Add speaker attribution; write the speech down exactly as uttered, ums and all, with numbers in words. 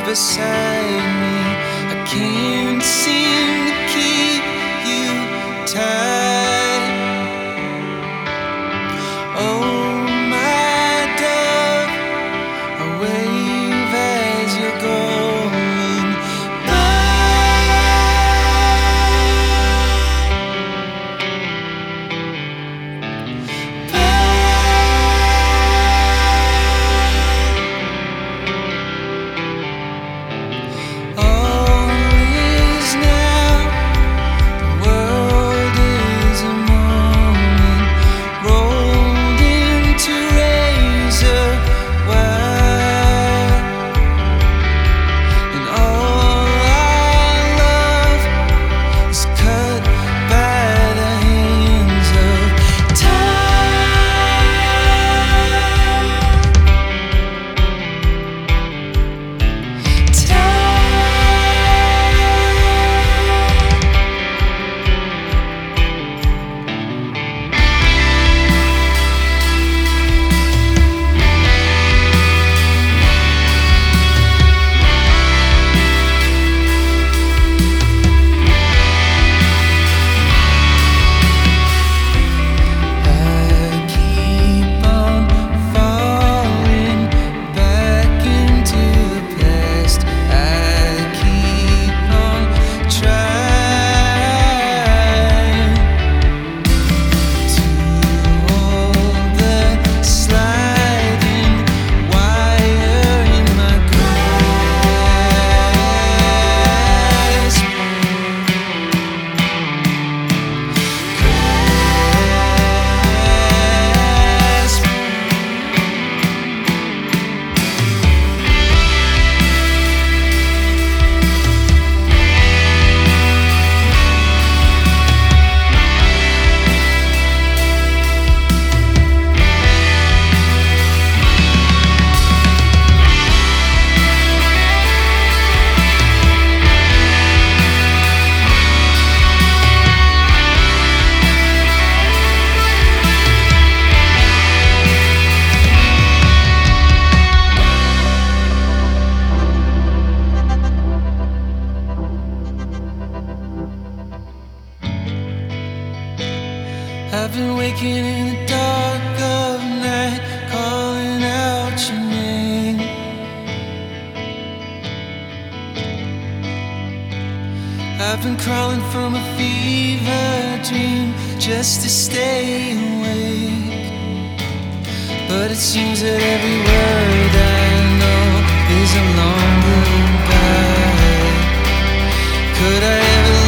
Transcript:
Speaker 1: beside me. I can't seem to keep you tight. Oh, my dove, I wave as you're going I've been waking in the dark of night, calling out your name. I've been crawling from a fever dream just to stay awake. But it seems that every word I know is a long goodbye. Could I ever